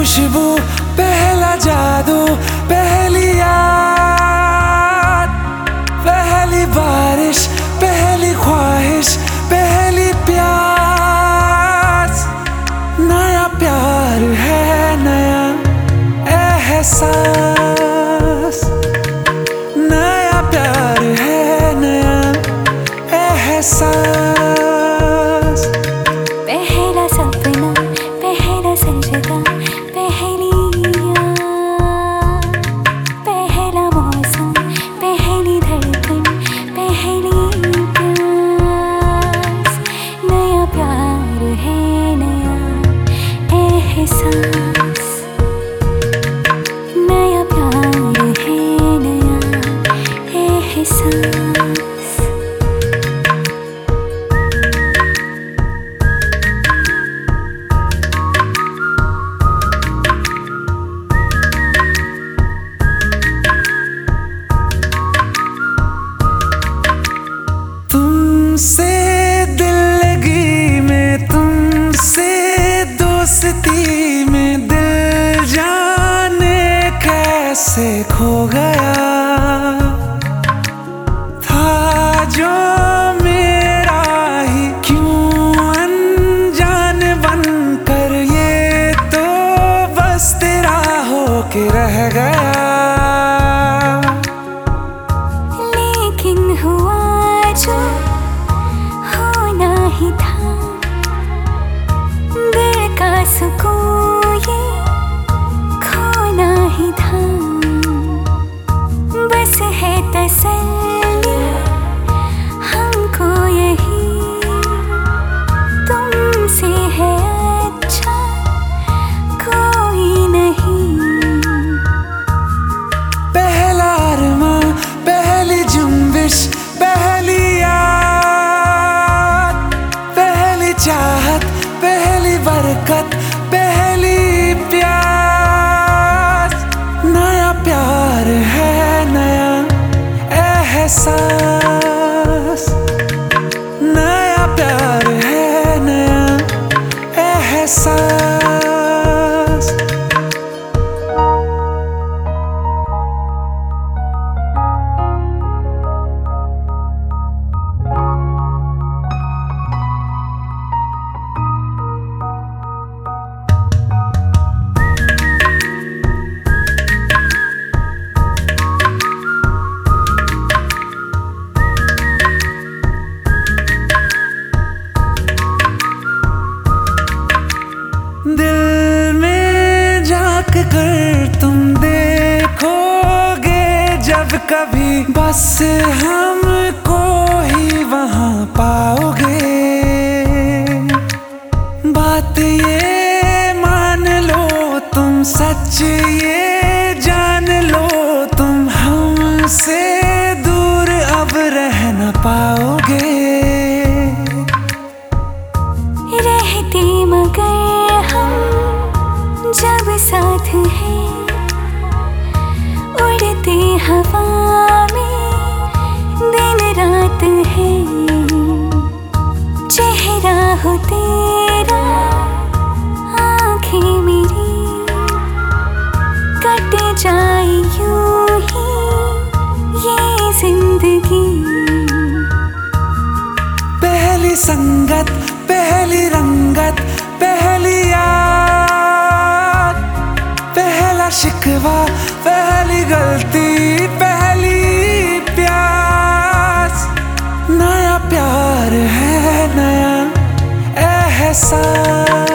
खुशबू, पहला जादू, पहली याद, पहली बारिश, पहली ख्वाहिश, पहली प्यास। नया प्यार है, नया एहसास। नया प्यार है, नया एहसास। पहला सपना, पहला सजदा, पहली याद, पहला मौसम, पहली धड़कन, पहली प्यास। नया प्यार है, नया एहसास। नया प्यार है, नया एहसास। तुमसे दिल लगी में, तुमसे दोस्ती में, दिल जाने कैसे खो गया था जो मेरा ही, क्यों अनजान बनकर ये तो बस तेरा होके रह गया। लेकिन हुआ जो होना ही था, दिल का सुकून ये खोना ही था। बस है तसल्ली हमको यही, तुमसे है अच्छा कोई नहीं। पहला अरमां, पहली जुम्बिश, पहली याद, पहली चाहत, पहली बरकत, पहली प्यास। नया प्यार है, नया एहसास। नया प्यार है, नया एहसास। दिल में झांक कर तुम देखोगे जब कभी, बस हमको ही वहां पाओगे। बात ये मान लो तुम, सच ये जान लो तुम, हमसे दूर अब रह न पाओगे। रहते मगर हम जब साथ हैं, उड़ते हवा में दिन रात है। चेहरा हो तेरा, आँखें मेरी, कट जाए यूं ही ये जिंदगी। पहली संगत, पहली रंगत, पहली याद, पहला शिकवा, पहली गलती, पहली प्यास। नया प्यार है, नया एहसास।